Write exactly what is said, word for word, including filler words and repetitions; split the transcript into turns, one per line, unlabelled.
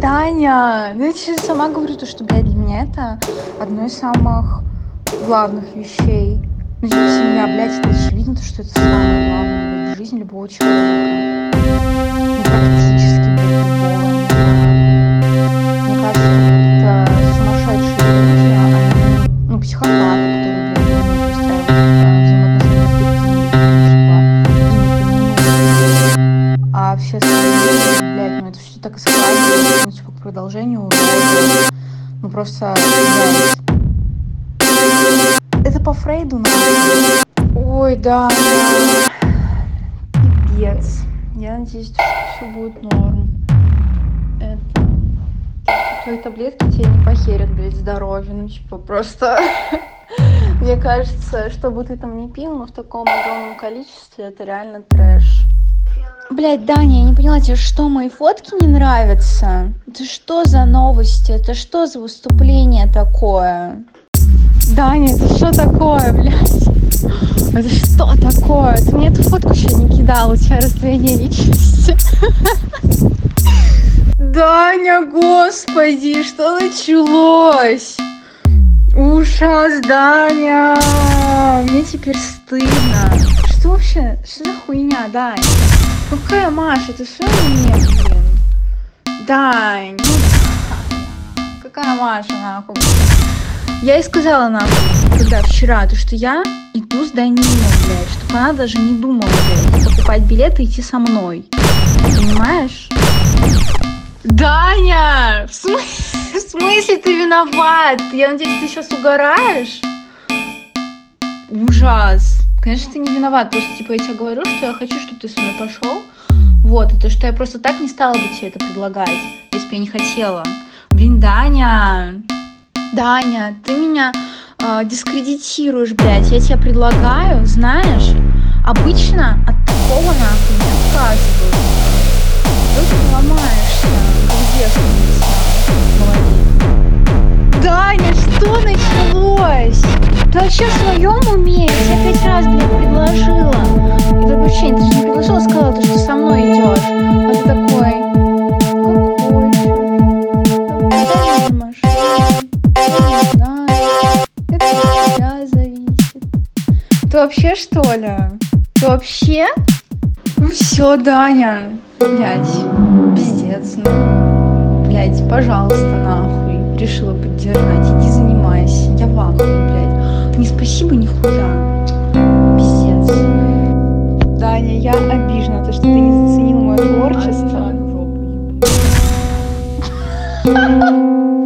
Даня, ну я тебе сама говорю, то, что, блядь, для меня это одно из самых главных вещей. Ну, типа, семья, блядь, это очевидно, то, что это самое главное, блядь, в жизни любого человека. Ну, практически, блядь, любого, не знаю. Мне кажется, какие-то сумасшедшие люди, они, ну, психопаты, которые, блядь, не умеют выстраивать э, взаимоотношения с другими людьми, типа, и не понимают. А все остальные, блядь, ну это все так и складывается, ну, типа, к продолжению рода. Ну просто, блядь. Это по Фрейду надо. Ой, да, да. Пипец. Я надеюсь, что все будет норм. Это... Твои таблетки тебе не похерят, блядь, здоровье. Ну, типа, просто... Мне кажется, что бы ты там ни пил, но в таком огромном количестве это реально трэш. Блядь, Даня, я не поняла, тебе что, мои фотки не нравятся? Это что за новости? Это что за выступление такое? Даня, это что такое, блядь? Это что такое? Ты мне эту фотку еще не кидал, у тебя раздвоение личности. Даня, господи, что началось? Ужас, Даня! Мне теперь стыдно. Что вообще? Что за хуйня, Дань? Какая Маша? Ты что мне, блин? Дань, ну... Какая Маша, нахуй? Я ей сказала, нахуй, когда вчера, то, что я иду с Данилом, блядь, чтобы она даже не думала, блядь, покупать билеты и идти со мной. Понимаешь? Даня! В смысле? В смысле ты виноват? Я надеюсь, ты сейчас угораешь? Ужас. Конечно, ты не виноват. Просто, типа, я тебе говорю, что я хочу, чтобы ты со мной пошел. Вот, и то, что я просто так не стала бы тебе это предлагать, если бы я не хотела. Блин, Даня. Даня, ты меня э, дискредитируешь, блядь. Я тебе предлагаю, знаешь, обычно от такого нахуй не отказывают. Вдруг ты ломаешься, как девственница. Даня, что началось? Ты вообще в своем уме? Я тебе пять раз, блядь, предложила. И ты вообще, ты же не предложила, сказала, ты, что со мной идешь. А ты такой, как хочешь. Как машина. Я не знаю. Это от тебя зависит. Ты вообще, что ли? Ты вообще? Ну все, Даня. Блядь, пиздец, ну, блядь, пожалуйста, нахуй. Решила поддержать, иди занимайся. Я в ахуе, блядь. Не спасибо, нихуя. Пиздец. Даня, я обижена, то, что ты не заценил мое творчество.